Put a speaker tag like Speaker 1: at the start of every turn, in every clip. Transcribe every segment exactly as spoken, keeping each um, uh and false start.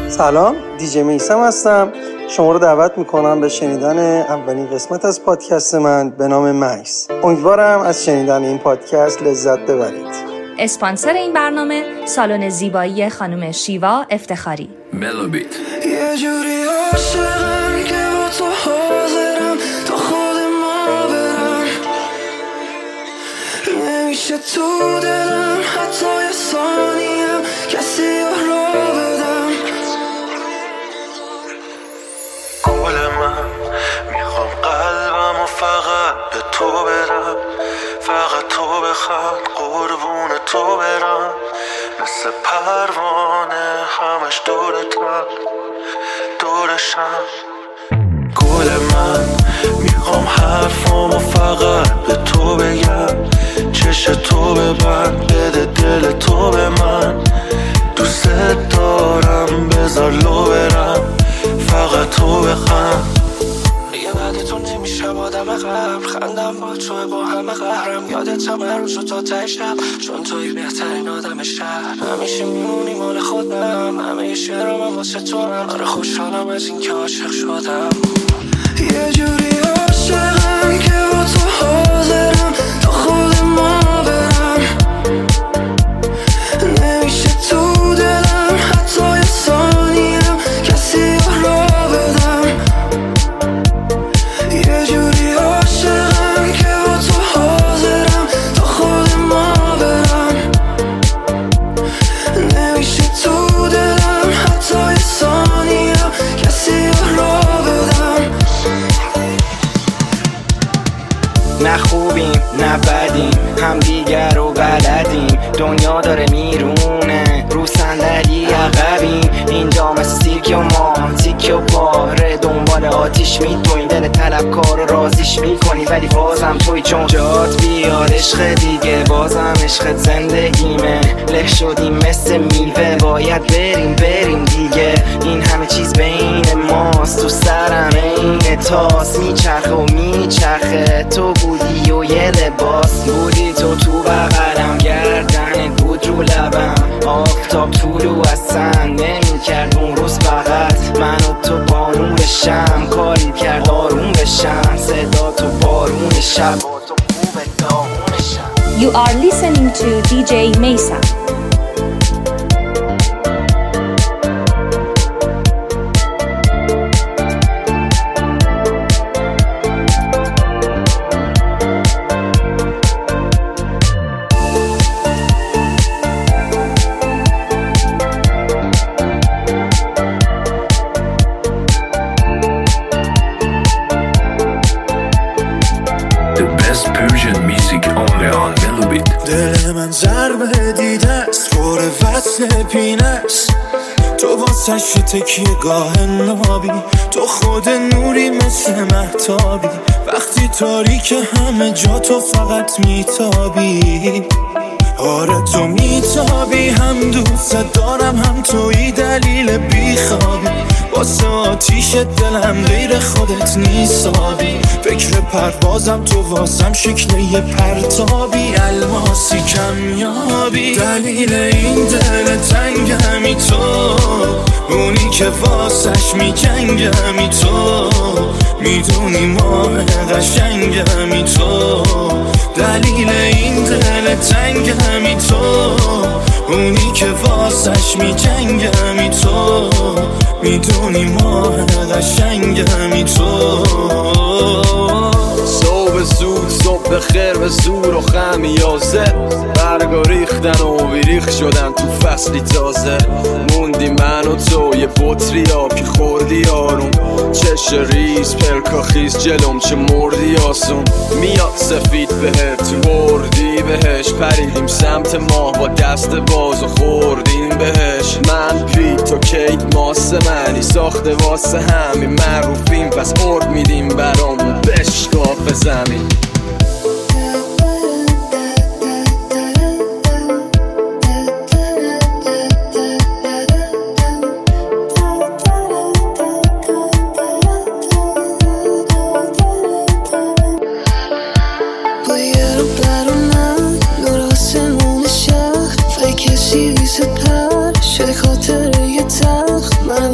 Speaker 1: سلام، دیجی میثم هستم. شما رو دعوت میکنم به شنیدن اولین قسمت از پادکست من به نام مکس. امیدوارم از شنیدن این پادکست لذت ببرید.
Speaker 2: اسپانسر این برنامه سالن زیبایی خانم شیوا افتخاری.
Speaker 3: ملوبیت.
Speaker 4: یه جوری عاشقم که با تو حاضرم تا خود ما برم، نمیشه تو دلم حتی یه ثانیم کسی را بدم. گل من میخوام قلبم و فقط به تو برم، فقط تو بخواد قربون تو برم، مثل پروانه همش دورتم دورشم. گل من میخوام حرفامو فقط به تو بگم، چش تو ببند بده دل تو به من، دوست دارم بذار لو برم، فقط تو بخند. یه بعد تو نمیشه آدم قبل، خندم با تو با همه قهرم، یادت همه روز و تا ته شب، چون توی بهترین آدم شهر، همیشه میمونی مال خودم، همه یه شعرم هم واسه تو هم، آره خوشحالم از این که عاشق شدم. یه جوری عاشقم که با تو حاضرم تا خود ما برم، نمیشه تو دلم حتی یه ثانیم کسی را بدم. یه جوری عاشقم که با تو حاضرم تا خود ما برم، نمیشه تو دلم حتی یه ثانیم کسی را بدم.
Speaker 5: نه خوبیم نه بدیم، هم دیگر رو بلدیم، دنیا داره میرونه رو صندلی عقبیم، اینجا مثل سیرک و ما تیک و پاره دنبال آتیش میدویم، دل طلبکار رو رازیش میکنی ولی بازم توی چون جات بیاد عشق دیگه، بازم عشقت زندگیمه، له شدیم مثل میوه باید بریم بریم دیگه، این همه چیز بین ماست، تو سرم این تاس میچرخه و میچرخه، تو بودی و یه لباس بودی، تو تو بغلم گردنت بود رو لبم، آفتاب طولو اصلا نمی کرد اون روز، فقط من و تو بارون بشم، کاری کرد آروم بشم، صدا تو بارون شب و تو خوب داغون شم.
Speaker 2: You are listening to دی جی میثم.
Speaker 4: دل من ضربه دیده است پر وصل پینه است، تو واسش تکیه گاه نابی، تو خود نوری مثل مهتابی، وقتی تاریک همه جا تو فقط میتابی، آره تو میتابی، هم دوست دارم هم توی دلیل بیخوابی، واسه آتیش دلم غیر خودت نیسابی، فکر پروازم تو واسم شکل یه پرتابی، الماسی کمیابی، دلیل این دل تنگمی تو، اونی که واسش میجنگمی تو، میدونی ماه قشنگمی تو، دلیل این دل تنگمی تو، اونی که واسش میجنگمی تو، میدونی ماه قشنگمی تو.
Speaker 6: صبح زود صبح خیر به زور و خمیازه، برگا ریختن و بیریخ شدن تو فصلی تازه، موندی من و تو یه بطری آب که خوردی آروم، چش ریز پرکاخیز جلوم چه مردی آسون، میاد سفید بهت تو بردی بهش، پریدیم سمت ماه با دست باز و خوردیم بهش، من پی تو کیت ماسه منی ساخته واسه همین معروفیم، پس ارد میدیم برامون بشکاف زمین.
Speaker 4: شده خاطره یه تخت، من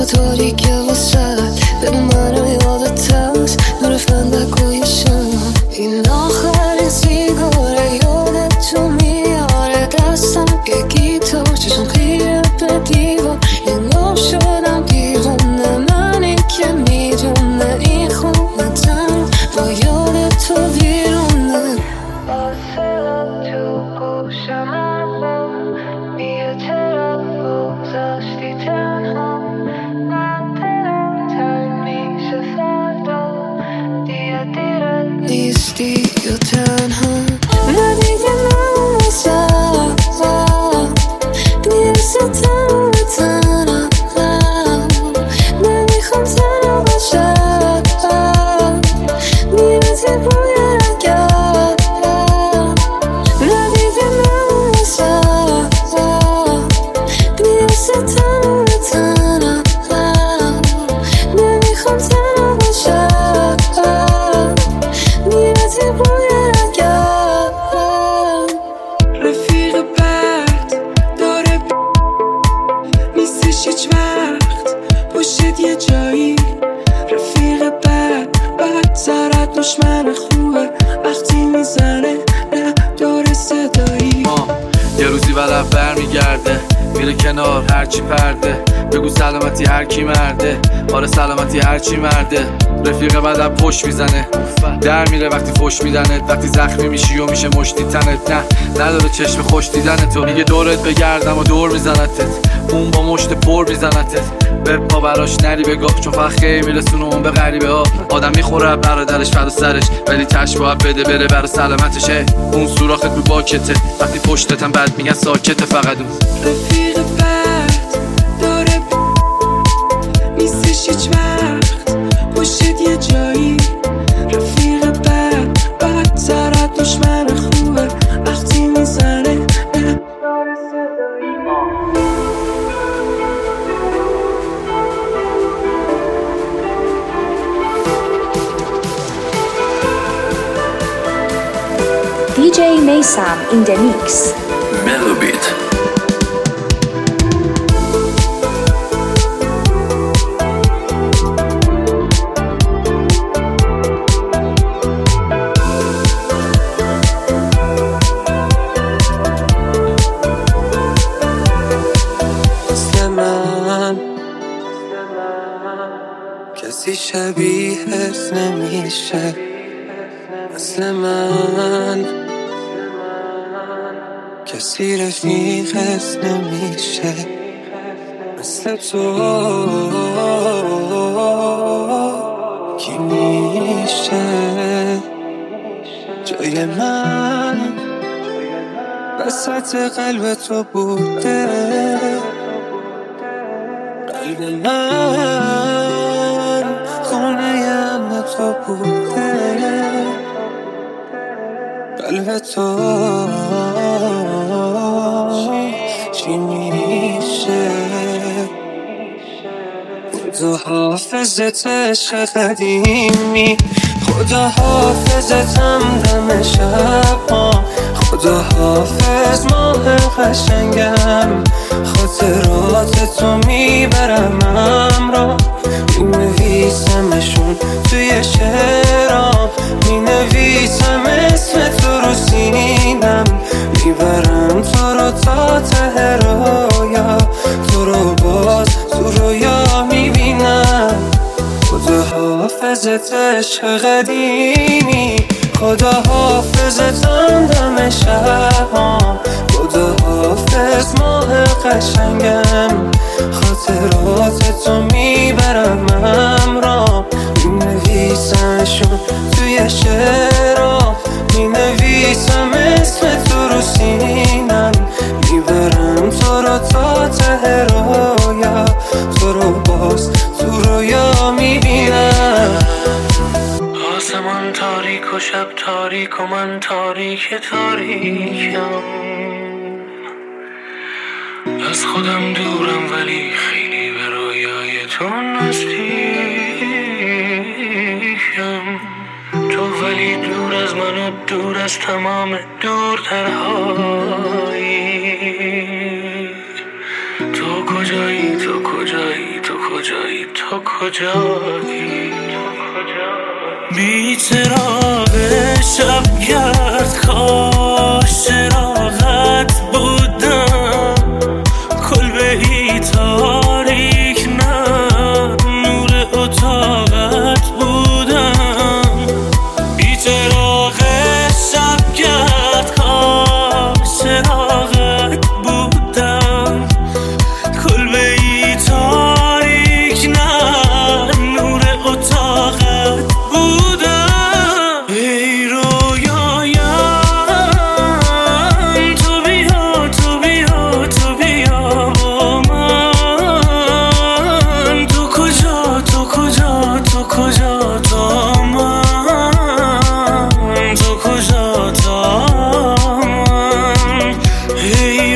Speaker 3: تاریک وسط ببین منو یادت هست نور فندکوی شما این آخرین سیگاره یادت تو میاره دستم یه گیتار چشم خیره به دیوار انگار شدم دیوانه منی که میدونه این خونه تن با یاد تو بیرونه آسرم تو گوشم بیا چرا گذاشتی تنها من دلم تن میشه فردا دیگه دیره نیستی یا تنها نه دیگه نمیشم میرسه تنها به تنها نمیخوام تنها باشم میرسه روی رگم نه دیگه نمیشم میرسه تنها به تنها نمیخوام تنها باشم میرسه روی رگم رفیق بد داره نیستش هیچ وقت پشت یه جایی رفیق بد بد سرت دشمن خوبه وقتی میزنه نه داره صدایی
Speaker 6: یه روزی ولف بر میگرده میره کنار هرچی پرده بگو سلامتی هر کی مرده آره سلامتی هر چی مرده رفیق بعدم پشت میزنه در میره وقتی فش میدنت وقتی زخمی میشی و میشه مشتی تنت نه نداره چشم خوش دیدن تو میگه دورت بگردم و دور میزنتت اون با مشت پر میزنتت به پا براش نری بگاه چون فخه میرسونه اون به غریبه ها آدم میخوره برادرش فدا سرش ولی تش باید بده بره برای سلامتشه اون سوراخت رو باکته وقتی پشتتم بد میگن ساکته فقط اون
Speaker 3: رفیق بد داره نیستش هیچ وقت پشت یه جایی رفیق بد بد سرت دشمن خوبه وقتی میزنه نه داره صدایی
Speaker 2: دی جی میسم in the mix.
Speaker 4: Melobit.
Speaker 3: مثل من کسی شبیهت نمیشه مثل من کسی رفیقت نمیشه مثل تو کی میشه جای من وسط قلب تو بوده قلب من خونه همه تو بوده قلب تو چی میشه خدا حافظت عشق قدیمی خدا حافظتم دم شب ها خدا حافظ ماه قشنگم خاطرات تو میبرم همراه مینویسمشون توی شعرام مینویسم اسم تو رو سینم میبرم تو رو تا ته رویا تو رو باز تو رویا میبینم خدا حافظت عشق قدیمی خدا حافظتم دم شبام خدا حافظ ماه قشنگم خاطرات تو میبرم همراه مینویسمشون توی شعرام مینویسم اسم تو رو سینم میبرم تو رو تا ته رویا تو رو باز تو رویا میبینم
Speaker 4: آسمان تاریک و شب تاریک و من تاریک تاریکم از خودم دورم ولی خیلی به رویای تو نزدیکم تو ولی دور از من و دور از تمام دورترهایی تو کجایی تو کجایی تو کجایی تو کجایی؟ بی چراغ شبگرد کاش چراغت بودم، کلبه ای تاریک نه نور اتاقت بودم. بی چراغ شبگرد کاش چراغت بودم، کلبه ای تاریک نه نور اتاقت بودم. ای رویایم تو بیا تو بیا تو بیا با من، تو کجا تو کجا تو کجا تا من، تو کجا تا من. ای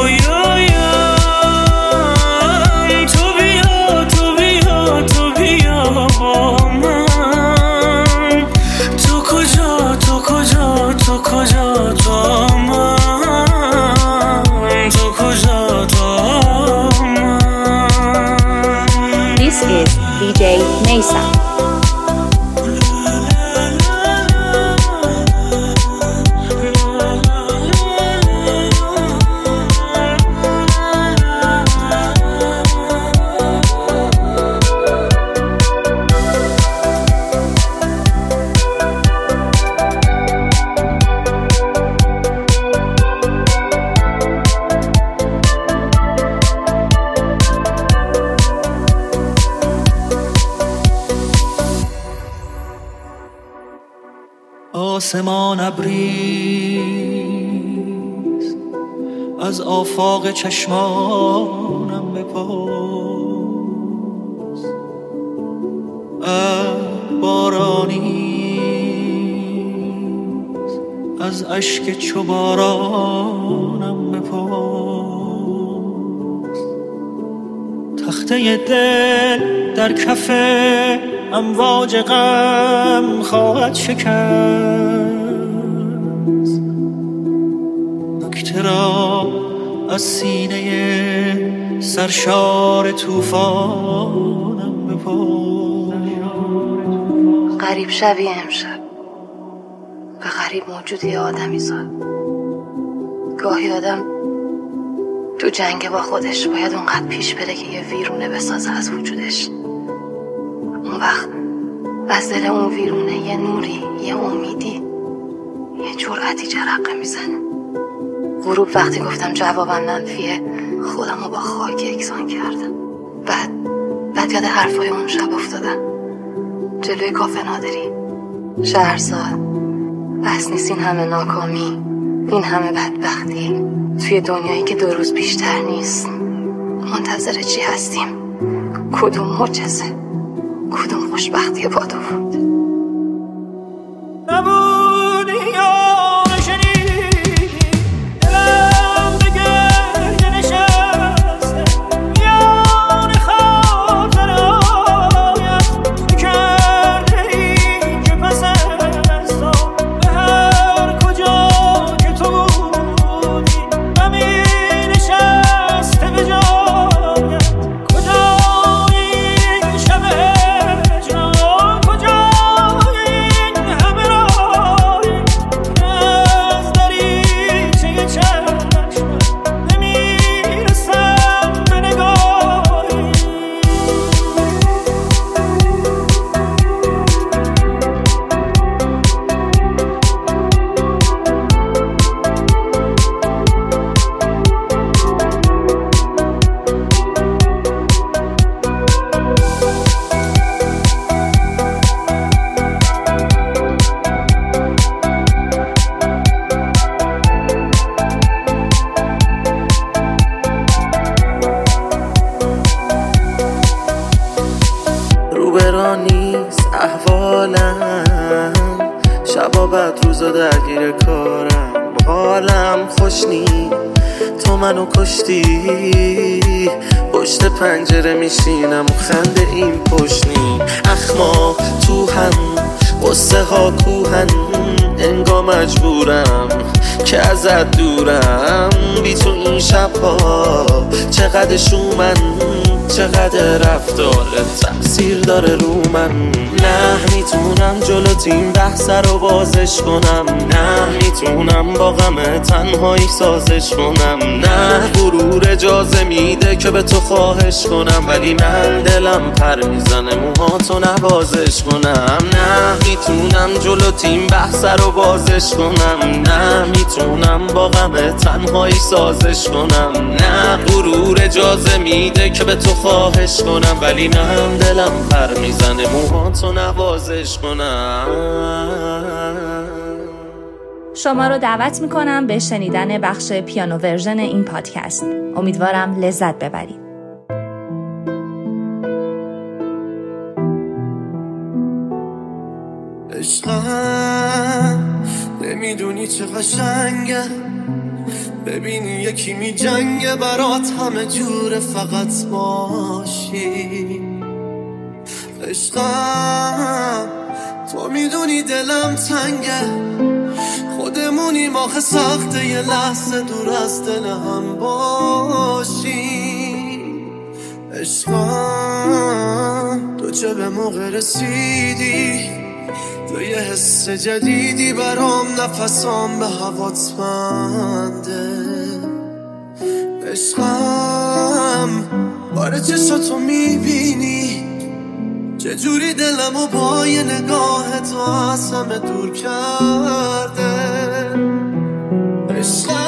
Speaker 4: رویایم تو بیا تو بیا تو بیا با من، تو کجا تو کجا تو کجا تا من، تو کجا تا من.
Speaker 2: This is دی جی Mesa.
Speaker 7: آسمان ابریست از آفاق چشمانم بپرس، ابر بارانیست از اشک چو بارانم بپرس. تخته دل در کف امواج غم خواهد شکست، نکته را از سینه سرشار طوفانم بپرس.
Speaker 8: غریب شبیه امشب و غریب موجودی آدمی زاد. گاهی آدم تو جنگ با خودش باید اونقدر پیش بره که یه ویرونه بسازه از وجودش. اون وقت از دل اون ویرونه یه نوری، یه امیدی، یه جرأتی جرقه میزنه. غروب وقتی گفتم جوابم منفیه خودم رو با خاک یکسان کردم. بعد بعد یاد حرفای اون شب افتادم جلوی کافه نادری. شهرزاد، بس نیست این همه ناکامی، این همه بدبختی توی دنیایی که دو روز بیشتر نیست. منتظر چی هستیم؟ کدوم معجزه؟ کدوم خوشبختی بادو بود؟
Speaker 7: نبودی یا نشنیدی دلم به گریه نشسته، میان خاطرهایت کرده ای که پس از تو به هر کجا که تو بودی غمی نشسته به جایت. کجای این شب هجران، کجای این همه راهی که از دریچه چشمت نمیرسم به نگاهی.
Speaker 4: روبرا نیست احوالم، شبا بعد روزا درگیر کارم، حالم خوش نی تو منو کشتی. پشت پنجره میشینم و خنده این پشنی، اخما تو هم قصه ها کوهن، انگار مجبورم که ازت دورم. بی تو این شبها چقدر شومن، چقدر رفتارت تأثیر داره رو من. نه میتونم جلوت این بحث رو بازش کنم، نه میتونم با غم تنهایی سازش کنم، نه غرور اجازه میده که به تو خواهش کنم، ولی من دلم پر میزنه موهاتو نوازش کنم. نه میتونم جلوت این بحث رو بازش کنم، نه میتونم با غم تنهایی سازش کنم، نه غرور اجازه میده که به تو خواهش کنم، ولی من دلم پر میزنه موهاتو نوازش کنم.
Speaker 2: شما رو دعوت میکنم به شنیدن بخش پیانو ورژن این پادکست. امیدوارم لذت ببرید.
Speaker 9: عشقم نمیدونی چه قشنگه ببینی یکی می جنگه برات همه جوره فقط باشی. عشقم تو میدونی دلم تنگه خودمونی آخه سخته یه لحظه دور از دل هم باشی. عشقم تو چه به موقع رسیدی تو یه حس جدیدی برام نفسام به هوات بنده. عشقم باره چشاتو میبینی چجوری دلمو با یه نگاه تو از همه دور کرده. عشقم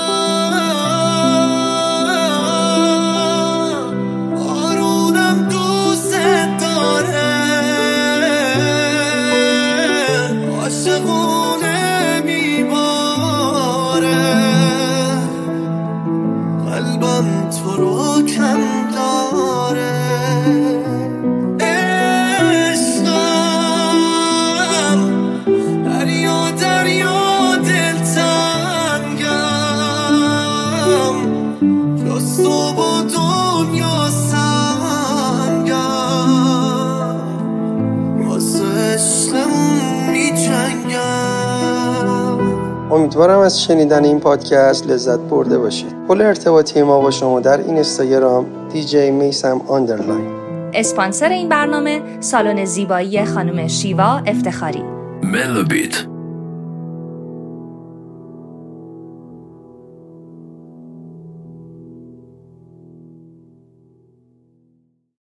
Speaker 9: آرومم دوست داره عاشقونه میباره قلبم تو رو کم داره.
Speaker 1: امیدوارم از شنیدن این پادکست لذت برده باشید. پل ارتباطی ما با شما در اینستاگرام دی جی میسم آندرلاین.
Speaker 2: اسپانسر این برنامه سالن زیبایی خانم شیوا افتخاری.
Speaker 10: ملوبیت